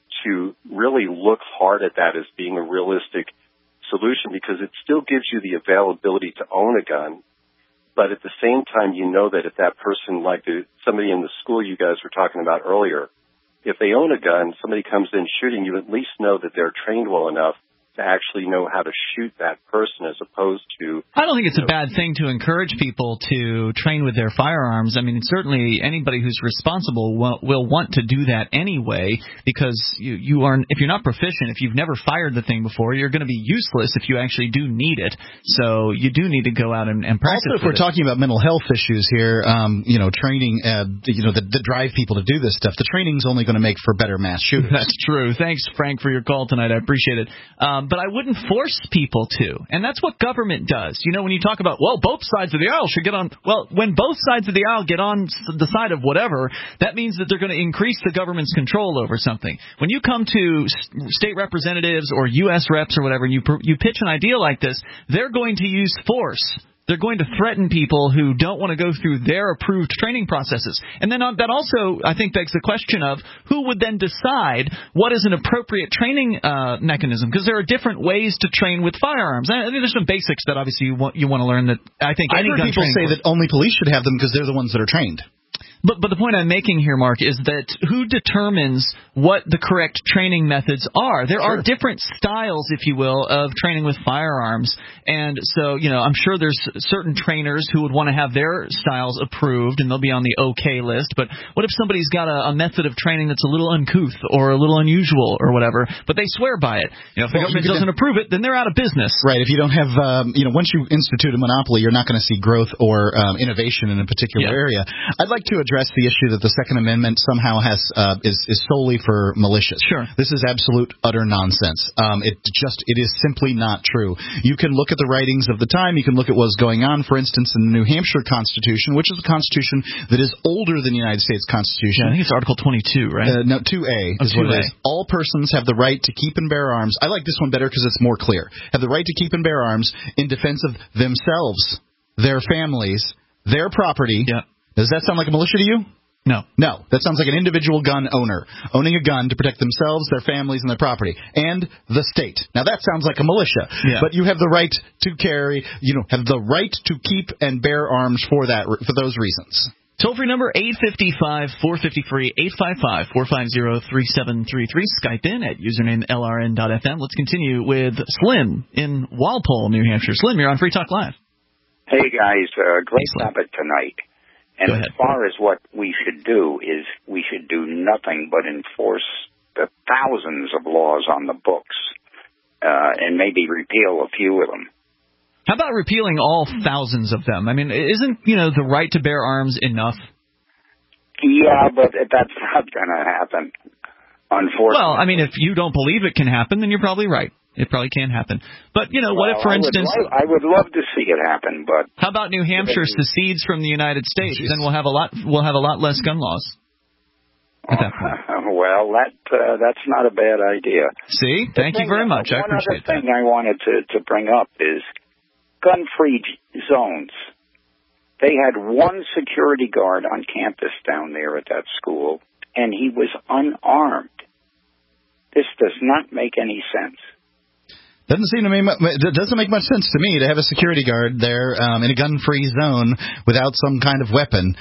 to really look hard at that as being a realistic solution, because it still gives you the availability to own a gun. But at the same time, you know that if that person, like the, somebody in the school you guys were talking about earlier, if they own a gun, somebody comes in shooting, you at least know that they're trained well enough to actually know how to shoot that person, as opposed to... I don't think it's a bad thing to encourage people to train with their firearms. I mean, certainly anybody who's responsible will, will want to do that anyway, because you, you are, if you're not proficient, if you've never fired the thing before, you're going to be useless if you actually do need it. So you do need to go out and, and practice. Also, if we're it. talking about mental health issues here, um, you know, training, uh, you know, that, that drive people to do this stuff, the training's only going to make for better mass shooters. That's true. Thanks, Frank, for your call tonight. I appreciate it. Um, but I wouldn't force people to. And that's what government does. You know, when you talk about, well, both sides of the aisle should get on, well, when both sides of the aisle get on the side of whatever, that means that they're going to increase the government's control over something. When you come to state representatives or U S reps or whatever, and you, you pitch an idea like this, they're going to use force. They're going to threaten people who don't want to go through their approved training processes. And then that also, I think, begs the question of who would then decide what is an appropriate training uh, mechanism, because there are different ways to train with firearms. I think there's some basics that obviously you want, you want to learn that I think I've any heard gun people training say course, that only police should have them because they're the ones that are trained. But but the point I'm making here, Mark, is that who determines what the correct training methods are? There Sure. are different styles, if you will, of training with firearms. And so, you know, I'm sure there's certain trainers who would want to have their styles approved, and they'll be on the okay list. But what if somebody's got a, a method of training that's a little uncouth or a little unusual or whatever, but they swear by it? You know, if the Well, government you could- doesn't approve it, then they're out of business. Right. If you don't have, um, you know, once you institute a monopoly, you're not going to see growth or um, innovation in a particular Yeah. area. I'd like to address the issue that the Second Amendment somehow has uh, is is solely for militias. Sure. This is absolute utter nonsense. Um, it just it is simply not true. You can look at the writings of the time. You can look at what's going on. For instance, in the New Hampshire Constitution, which is a constitution that is older than the United States Constitution. Yeah, I think it's Article twenty-two, right? Uh, no, two A Oh, is what two A. it is. All persons have the right to keep and bear arms. I like this one better because it's more clear. Have the right to keep and bear arms in defense of themselves, their families, their property. Yeah. Does that sound like a militia to you? No. No. That sounds like an individual gun owner owning a gun to protect themselves, their families, and their property, and the state. Now that sounds like a militia. Yeah. But you have the right to carry, you know, have the right to keep and bear arms for that for those reasons. Toll-free number eight five five, four five zero, free, eight five five, four five zero, three seven three three. Skype in at username L R N dot F M. Let's continue with Slim in Walpole, New Hampshire. Slim, you're on Free Talk Live. Hey, guys. Uh, great topic tonight. And as far as what we should do is we should do nothing but enforce the thousands of laws on the books uh, and maybe repeal a few of them. How about repealing all thousands of them? I mean, isn't, you know, the right to bear arms enough? Yeah, but that's not going to happen, unfortunately. Well, I mean, if you don't believe it can happen, then you're probably right. It probably can happen. But, you know, what Well, if, for I would instance... lo- I would love to see it happen, but... How about New Hampshire secedes from the United States? Then we'll have a lot we'll have a lot less gun laws. At that point. Well, that uh, that's not a bad idea. See? Thank you very much. I One appreciate other thing I wanted to, to bring up is gun-free zones. They had one security guard on campus down there at that school, and he was unarmed. This does not make any sense. Doesn't seem to me. It doesn't make much sense to me to have a security guard there um, in a gun-free zone without some kind of weapon.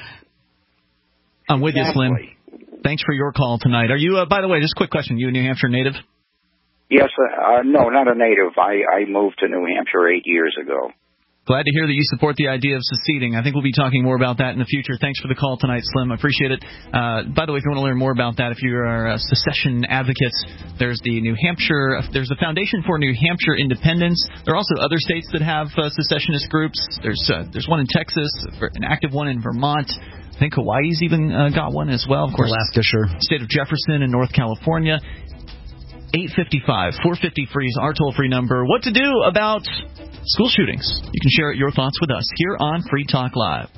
I'm with Exactly. you, Slim. Thanks for your call tonight. Are you? Uh, by the way, just a quick question. You a New Hampshire native? Yes, uh, no, not a native. I, I moved to New Hampshire eight years ago. Glad to hear that you support the idea of seceding. I think we'll be talking more about that in the future. Thanks for the call tonight, Slim. I appreciate it. Uh, by the way, if you want to learn more about that, if you are a secession advocates, there's the New Hampshire, there's the Foundation for New Hampshire Independence. There are also other states that have uh, secessionist groups. There's uh, there's one in Texas, an active one in Vermont. I think Hawaii's even uh, got one as well. Of course, Alaska, sure. State of Jefferson in North California. eight five five, four five zero, free is our toll-free number. What to do about school shootings? You can share your thoughts with us here on Free Talk Live.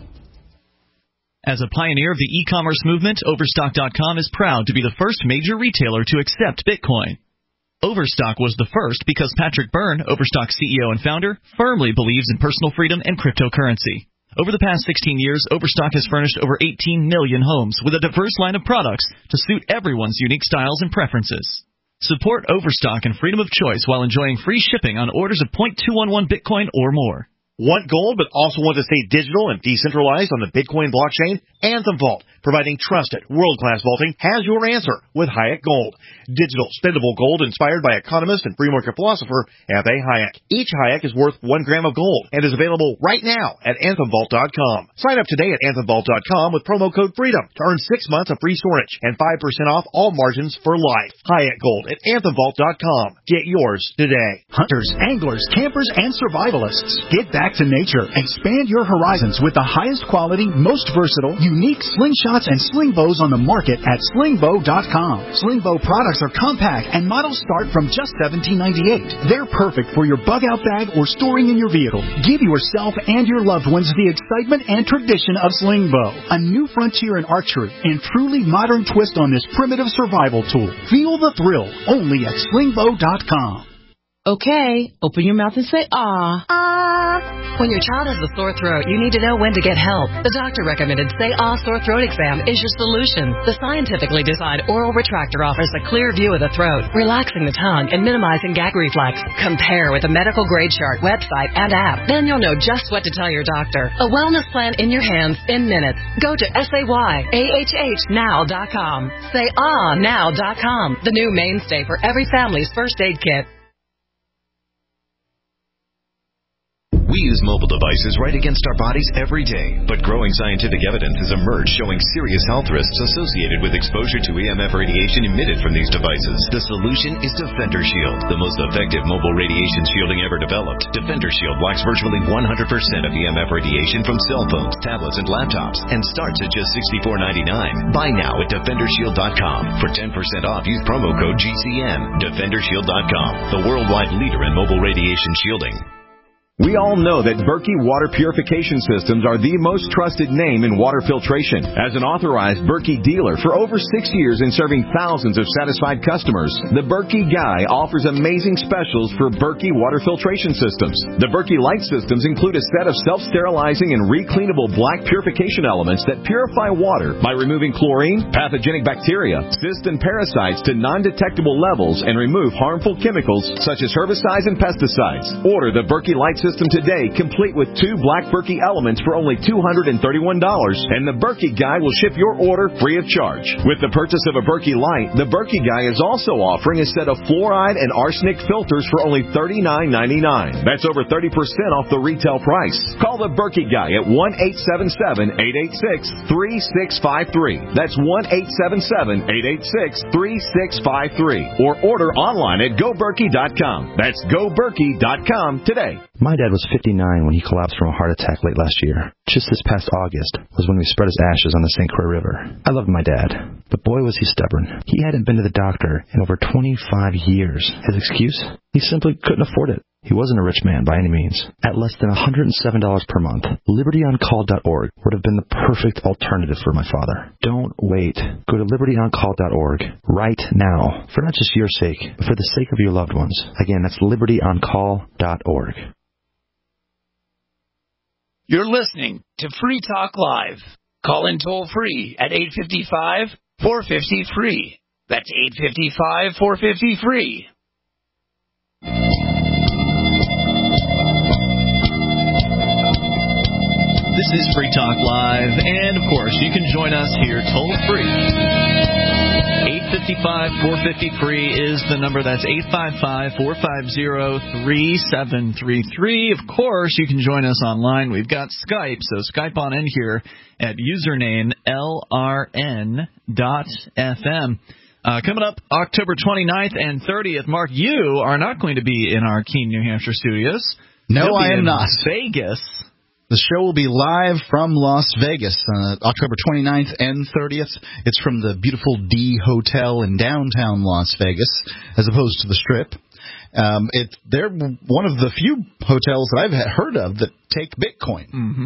As a pioneer of the e-commerce movement, Overstock dot com is proud to be the first major retailer to accept Bitcoin. Overstock was the first because Patrick Byrne, Overstock C E O and founder, firmly believes in personal freedom and cryptocurrency. Over the past sixteen years, Overstock has furnished over eighteen million homes with a diverse line of products to suit everyone's unique styles and preferences. Support Overstock and freedom of choice while enjoying free shipping on orders of zero point two one one Bitcoin or more. Want gold but also want to stay digital and decentralized on the Bitcoin blockchain? Anthem Vault, providing trusted, world-class vaulting, has your answer with Hayek Gold. Digital, spendable gold inspired by economist and free market philosopher F A Hayek. Each Hayek is worth one gram of gold and is available right now at anthem vault dot com. Sign up today at anthem vault dot com with promo code FREEDOM to earn six months of free storage and five percent off all margins for life. Hayek Gold at anthem vault dot com. Get yours today. Hunters, anglers, campers, and survivalists, get back to nature. Expand your horizons with the highest quality, most versatile, unique slingshots and sling bows on the market at sling bow dot com. Sling bow products are compact and models start from just seventeen ninety-eight. They're perfect for your bug out bag or storing in your vehicle. Give yourself and your loved ones the excitement and tradition of sling bow, a new frontier in archery and truly modern twist on this primitive survival tool. Feel the thrill only at sling bow dot com. Okay, open your mouth and say ah. Ah. When your child has a sore throat, you need to know when to get help. The doctor-recommended Say Ah sore throat exam is your solution. The scientifically designed oral retractor offers a clear view of the throat, relaxing the tongue and minimizing gag reflex. Compare with the medical-grade chart, website, and app. Then you'll know just what to tell your doctor. A wellness plan in your hands in minutes. Go to S A Y A H H now dot com. Say Ah now dot com, the new mainstay for every family's first aid kit. We use mobile devices right against our bodies every day, but growing scientific evidence has emerged showing serious health risks associated with exposure to E M F radiation emitted from these devices. The solution is Defender Shield, the most effective mobile radiation shielding ever developed. Defender Shield blocks virtually one hundred percent of E M F radiation from cell phones, tablets, and laptops, and starts at just sixty-four ninety-nine. Buy now at defender shield dot com. For ten percent off, use promo code G C N. defender shield dot com, the worldwide leader in mobile radiation shielding. We all know that Berkey Water Purification Systems are the most trusted name in water filtration. As an authorized Berkey dealer for over six years and serving thousands of satisfied customers, the Berkey Guy offers amazing specials for Berkey Water Filtration Systems. The Berkey Light Systems include a set of self-sterilizing and recleanable black purification elements that purify water by removing chlorine, pathogenic bacteria, cysts, and parasites to non-detectable levels and remove harmful chemicals such as herbicides and pesticides. Order the Berkey Light System today, complete with two black Berkey elements for only two hundred thirty-one dollars, and the Berkey Guy will ship your order free of charge. With the purchase of a Berkey Light, the Berkey Guy is also offering a set of fluoride and arsenic filters for only thirty-nine ninety-nine. That's over thirty percent off the retail price. Call the Berkey Guy at one eight seven seven, eight eight six, three six five three. That's one eight seven seven, eight eight six, three six five three. Or order online at go berkey dot com. That's go berkey dot com today. My dad was fifty-nine when he collapsed from a heart attack late last year. Just this past August was when we spread his ashes on the Saint Croix River. I loved my dad, but boy was he stubborn. He hadn't been to the doctor in over twenty-five years. His excuse? He simply couldn't afford it. He wasn't a rich man by any means. At less than one hundred seven dollars per month, liberty on call dot org would have been the perfect alternative for my father. Don't wait. Go to liberty on call dot org right now, for not just your sake, but for the sake of your loved ones. Again, that's liberty on call dot org. You're listening to Free Talk Live. Call in toll free at eight five five, four five zero, free. That's eight five five, four five zero, free. This is Free Talk Live, and of course, you can join us here toll free. eight five five, four five zero, free is the number. That's eight five five, four five zero, three seven three three. Of course, you can join us online. We've got Skype, so Skype on in here at username L R N dot F M. Uh, coming up October twenty-ninth and thirtieth, Mark, you are not going to be in our Keene, New Hampshire studios. No, You'll be I am in not. Vegas. The show will be live from Las Vegas uh, October twenty-ninth and thirtieth. It's from the beautiful D Hotel in downtown Las Vegas, as opposed to the Strip. Um, it, they're one of the few hotels that I've heard of that take Bitcoin. Mm-hmm.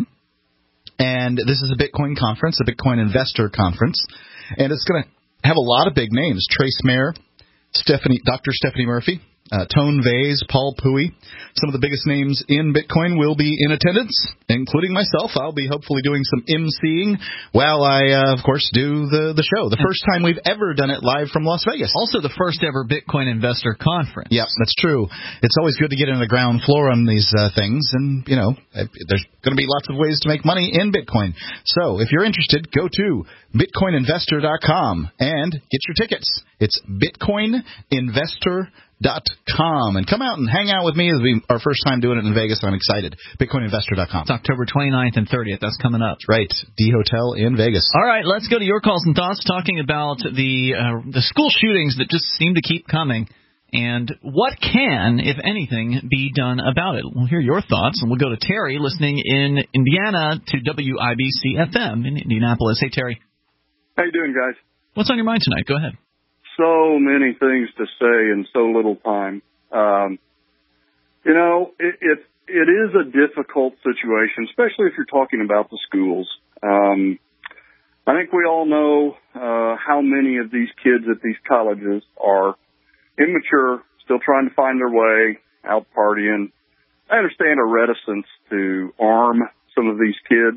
And this is a Bitcoin conference, a Bitcoin investor conference. And it's going to have a lot of big names. Trace Mayer, Stephanie, Doctor Stephanie Murphy, Uh, Tone Vase, Paul Pui. Some of the biggest names in Bitcoin will be in attendance, including myself. I'll be hopefully doing some emceeing while I, uh, of course, do the, the show. The first time we've ever done it live from Las Vegas. Also the first ever Bitcoin Investor Conference. Yes, that's true. It's always good to get in the ground floor on these uh, things, and, you know, there's going to be lots of ways to make money in Bitcoin. So if you're interested, go to bitcoin investor dot com and get your tickets. It's bitcoin investor dot com. And come out and hang out with me. It'll be our first time doing it in Vegas, and I'm excited. bitcoin investor dot com. It's October twenty-ninth and thirtieth. That's coming up. That's right. D Hotel in Vegas. All right, let's go to your calls and thoughts talking about the uh, the school shootings that just seem to keep coming. And what can, if anything, be done about it? We'll hear your thoughts, and we'll go to Terry listening in Indiana to W I B C F M in Indianapolis. Hey, Terry. How you doing, guys? What's on your mind tonight? Go ahead. So many things to say in so little time. Um, you know, it, it it is a difficult situation, especially if you're talking about the schools. Um, I think we all know uh, how many of these kids at these colleges are immature, still trying to find their way, out partying. I understand a reticence to arm some of these kids.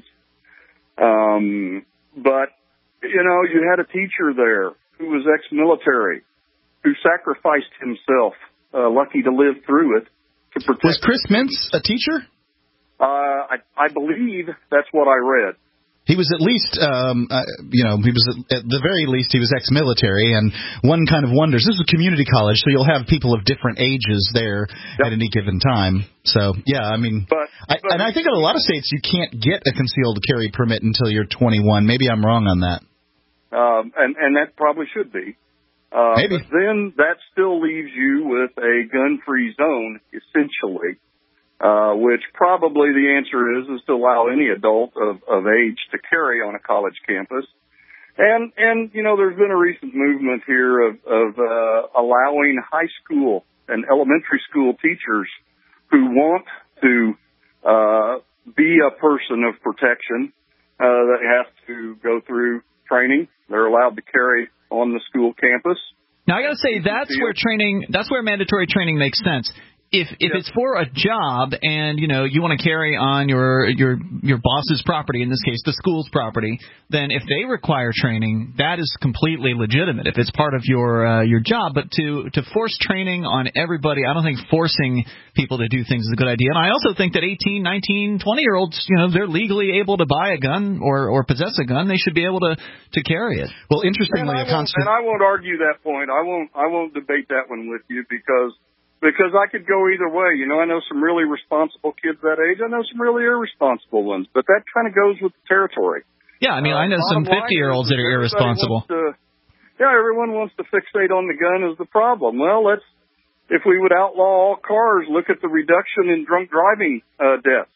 Um, but, you know, you had a teacher there who was ex-military, who sacrificed himself, uh, lucky to live through it, to protect. Was Chris Mintz a teacher? Uh, I, I believe that's what I read. He was at least, um, uh, you know, he was at, at the very least, he was ex-military, and one kind of wonders, this is a community college, so you'll have people of different ages there yep. at any given time. So, yeah, I mean, but, I, but, and I think in a lot of states you can't get a concealed carry permit until you're twenty-one. Maybe I'm wrong on that. Um, and, and that probably should be. Uh, Maybe. But then that still leaves you with a gun-free zone, essentially. Uh, which probably the answer is, is to allow any adult of, of age to carry on a college campus. And, and, you know, there's been a recent movement here of, of, uh, allowing high school and elementary school teachers who want to, uh, be a person of protection, uh, that have to go through training. They're allowed to carry on the school campus. Now, I gotta say, that's where training, that's where mandatory training makes sense. If if yep. it's for a job and, you know, you want to carry on your your your boss's property, in this case the school's property, then if they require training, that is completely legitimate if it's part of your uh, your job. But to to force training on everybody, I don't think forcing people to do things is a good idea. And I also think that eighteen, nineteen, twenty-year-olds, you know, they're legally able to buy a gun or, or possess a gun. They should be able to, to carry it. Well, interestingly, and I, a constant... and I won't argue that point. I won't I won't debate that one with you because... Because I could go either way. You know, I know some really responsible kids that age. I know some really irresponsible ones. But that kind of goes with the territory. Yeah, I mean, uh, I know some fifty-year-olds that are irresponsible. To, yeah, everyone wants to fixate on the gun as the problem. Well, let's, if we would outlaw all cars, look at the reduction in drunk driving uh, deaths.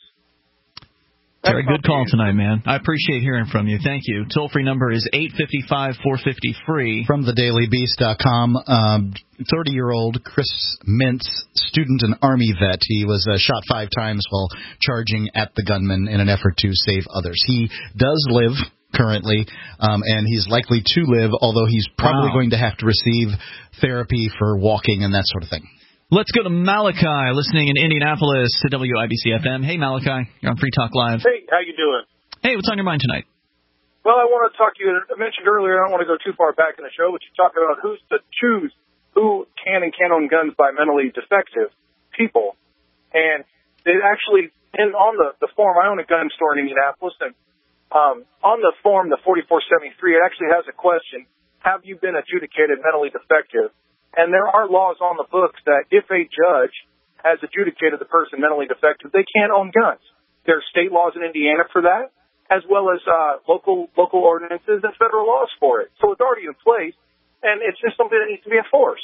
Terry, good call tonight, man. I appreciate hearing from you. Thank you. Toll-free number is eight five five, four five zero, free. From the daily beast dot com, um, thirty-year-old Chris Mintz, student and Army vet. He was uh, shot five times while charging at the gunman in an effort to save others. He does live currently, um, and he's likely to live, although he's probably wow. going to have to receive therapy for walking and that sort of thing. Let's go to Malachi, listening in Indianapolis to W I B C F M. Hey, Malachi, you're on Free Talk Live. Hey, how you doing? Hey, what's on your mind tonight? Well, I want to talk to you. I mentioned earlier, I don't want to go too far back in the show, but you talk about who's to choose who can and can't own guns by mentally defective people. And it actually, in, on the, the form, I own a gun store in Indianapolis, and um, on the form, the forty-four seventy-three, it actually has a question, have you been adjudicated mentally defective? And there are laws on the books that if a judge has adjudicated the person mentally defective, they can't own guns. There are state laws in Indiana for that, as well as uh, local local ordinances and federal laws for it. So it's already in place, and it's just something that needs to be enforced.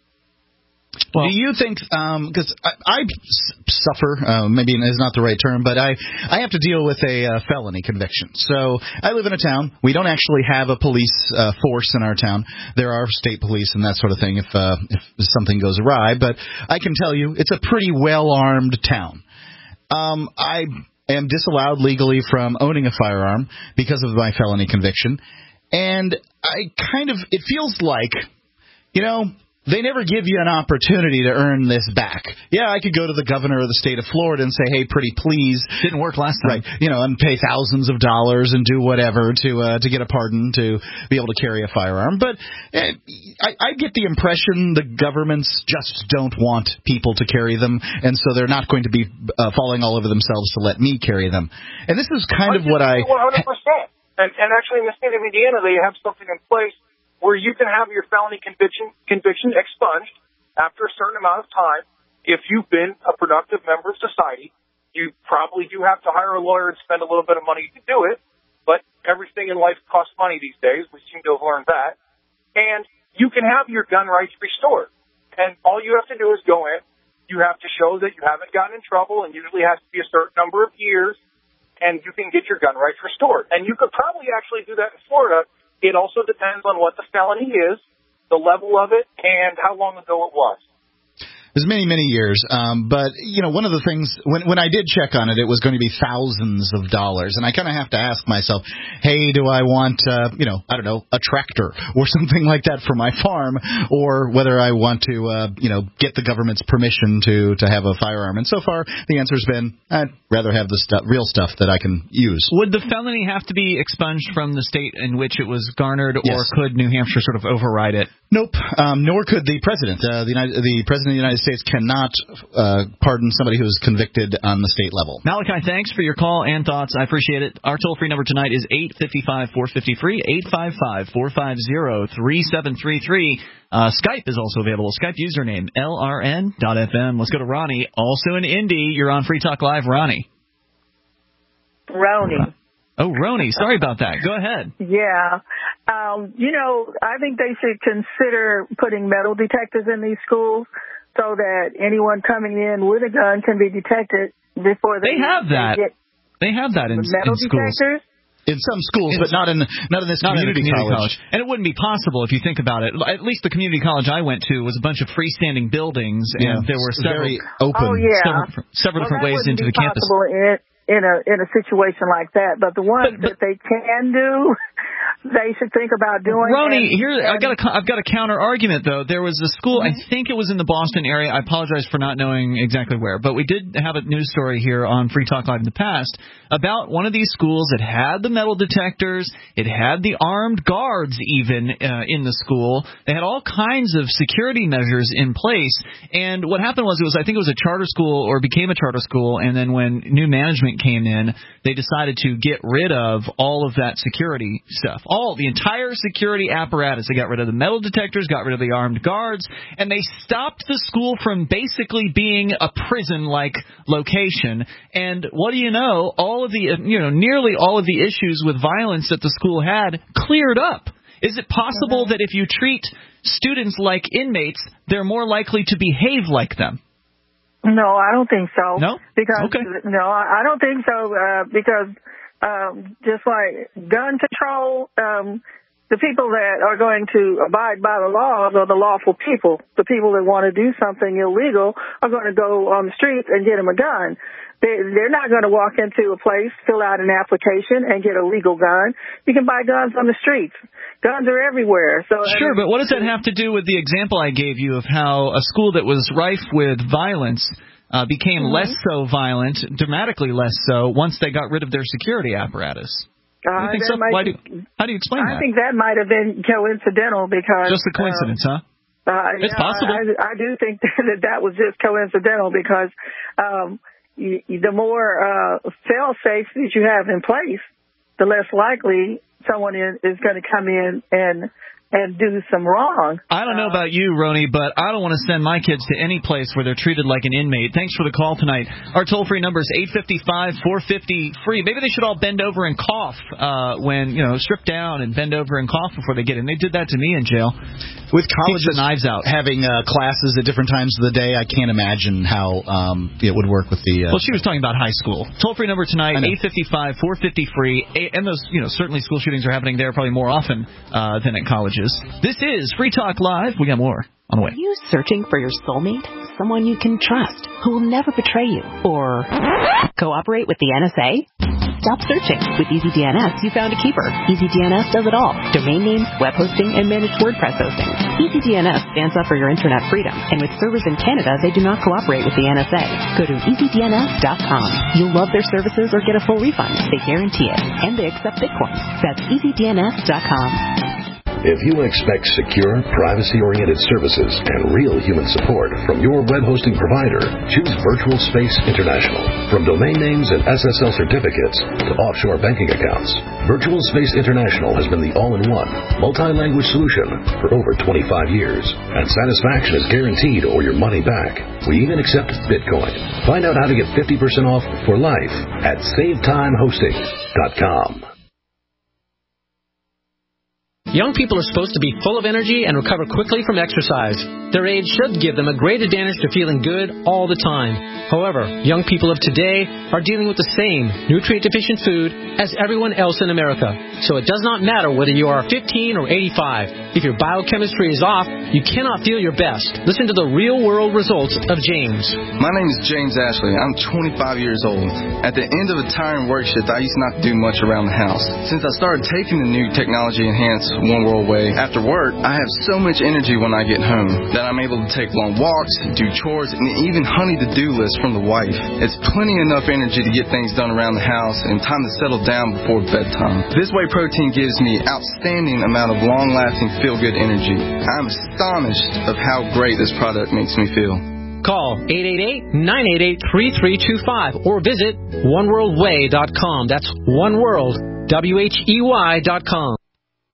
Well, do you think, because um, I, I suffer, uh, maybe is not the right term, but I, I have to deal with a uh, felony conviction. So I live in a town. We don't actually have a police uh, force in our town. There are state police and that sort of thing if, uh, if something goes awry. But I can tell you it's a pretty well-armed town. Um, I am disallowed legally from owning a firearm because of my felony conviction. And I kind of, it feels like, you know, they never give you an opportunity to earn this back. Yeah, I could go to the governor of the state of Florida and say, hey, pretty please. Didn't work last time. Right. You know, and pay thousands of dollars and do whatever to uh, to get a pardon to be able to carry a firearm. But uh, I, I get the impression the governments just don't want people to carry them, and so they're not going to be uh, falling all over themselves to let me carry them. And this is kind of what I... one hundred percent. And, and actually in the state of Indiana, they have something in place where you can have your felony conviction conviction expunged after a certain amount of time. If you've been a productive member of society, you probably do have to hire a lawyer and spend a little bit of money to do it, but everything in life costs money these days. We seem to have learned that. And you can have your gun rights restored. And all you have to do is go in. You have to show that you haven't gotten in trouble, and usually has to be a certain number of years, and you can get your gun rights restored. And you could probably actually do that in Florida. It also depends on what the felony is, the level of it, and how long ago it was. It was many, many years. Um, but, you know, one of the things, when when I did check on it, it was going to be thousands of dollars. And I kind of have to ask myself, hey, do I want, uh, you know, I don't know, a tractor or something like that for my farm, or whether I want to, uh, you know, get the government's permission to, to have a firearm. And so far, the answer's been, I'd rather have the stuff, real stuff that I can use. Would the felony have to be expunged from the state in which it was garnered, Yes. or could New Hampshire sort of override it? Nope, um, nor could the president. Uh, the, United, the president of the United States cannot uh, pardon somebody who is convicted on the state level. Malachi, thanks for your call and thoughts. I appreciate it. Our toll-free number tonight is eight five five, four five zero, free, eight five five, four five zero, three seven three three. Uh, Skype is also available. Skype username, L R N dot F M. Let's go to Ronnie, also in Indy. You're on Free Talk Live. Ronnie. Roni. Oh, Roni. Sorry about that. Go ahead. Yeah. Um, you know, I think they should consider putting metal detectors in these schools so that anyone coming in with a gun can be detected before they, They have that. They, get they have that in, metal in schools. detectors. In some schools, but not in not in this Not community, in a community college. college. And it wouldn't be possible if you think about it. At least the community college I went to was a bunch of freestanding buildings, and Yeah. there were several, Very open. Oh, yeah. several, several well, different that ways wouldn't into be the campus. possible in, in a in a situation like that. But the ones that they can do, they should think about doing. Roni, and, here and, I've got a I've got a counter argument though. There was a school, I think it was in the Boston area. I apologize for not knowing exactly where, but we did have a news story here on Free Talk Live in the past about one of these schools that had the metal detectors. It had the armed guards even uh, in the school. They had all kinds of security measures in place. And what happened was it was I think it was a charter school or became a charter school. And then when new management came in, they decided to get rid of all of that security stuff. All the entire security apparatus. They got rid of the metal detectors, got rid of the armed guards, and they stopped the school from basically being a prison-like location. And what do you know? All of the, you know, nearly all of the issues with violence that the school had cleared up. Is it possible that if you treat students like inmates, they're more likely to behave like them? No, I don't think so. No? Because Okay. no, I don't think so. Uh, because um, just like gun control, um, the people that are going to abide by the laws are the lawful people. The people that want to do something illegal are going to go on the streets and get them a gun. They, they're not going to walk into a place, fill out an application, and get a legal gun. You can buy guns on the streets. Guns are everywhere. So Sure, but what does that have to do with the example I gave you of how a school that was rife with violence uh, became Mm-hmm. less so violent, dramatically less so, once they got rid of their security apparatus? Uh, You think that so? might Why do, be- how do you explain I that? think that might have been coincidental because Just a coincidence, um, huh? Uh, It's yeah, possible. I, I do think that that was just coincidental because um, you, the more uh, fail-safe that you have in place, the less likely someone is, is going to come in and and do some wrong. I don't know about you, Roni, but I don't want to send my kids to any place where they're treated like an inmate. Thanks for the call tonight. Our toll-free number is eight five five, four five zero, free. Maybe they should all bend over and cough uh, when, you know, strip down and bend over and cough before they get in. They did that to me in jail. With colleges the knives out. having uh, classes at different times of the day, I can't imagine how um, it would work with the... Uh, Well, she was talking about high school. Toll-free number tonight, eight five five, four five zero, free. And those, you know, certainly school shootings are happening there probably more often uh, than at colleges. This is Free Talk Live. We got more on the way. Are you searching for your soulmate? Someone you can trust, who will never betray you or cooperate with the N S A? Stop searching. With EasyDNS, you found a keeper. EasyDNS does it all. Domain names, web hosting, and managed WordPress hosting. EasyDNS stands up for your internet freedom, and with servers in Canada, they do not cooperate with the N S A. Go to easy D N S dot com. You'll love their services or get a full refund. They guarantee it. And they accept Bitcoin. That's easy D N S dot com. If you expect secure, privacy-oriented services and real human support from your web hosting provider, choose Virtual Space International. From domain names and S S L certificates to offshore banking accounts, Virtual Space International has been the all-in-one, multi-language solution for over twenty-five years. And satisfaction is guaranteed or your money back. We even accept Bitcoin. Find out how to get fifty percent off for life at save time hosting dot com. Young people are supposed to be full of energy and recover quickly from exercise. Their age should give them a great advantage to feeling good all the time. However, young people of today are dealing with the same nutrient-deficient food as everyone else in America. So it does not matter whether you are fifteen or eighty-five. If your biochemistry is off, you cannot feel your best. Listen to the real-world results of James. My name is James Ashley. I'm twenty-five years old. At the end of a tiring work shift, I used not to do much around the house. Since I started taking the new technology-enhanced One World Way, after work, I have so much energy when I get home that I'm able to take long walks, do chores, and even honey to-do lists from the wife. It's plenty enough energy to get things done around the house and time to settle down before bedtime. This Whey Protein gives me outstanding amount of long-lasting feel-good energy. I'm astonished of how great this product makes me feel. Call eight eight eight, nine eight eight, three three two five or visit one world way dot com. That's one world, W H E Y dot com.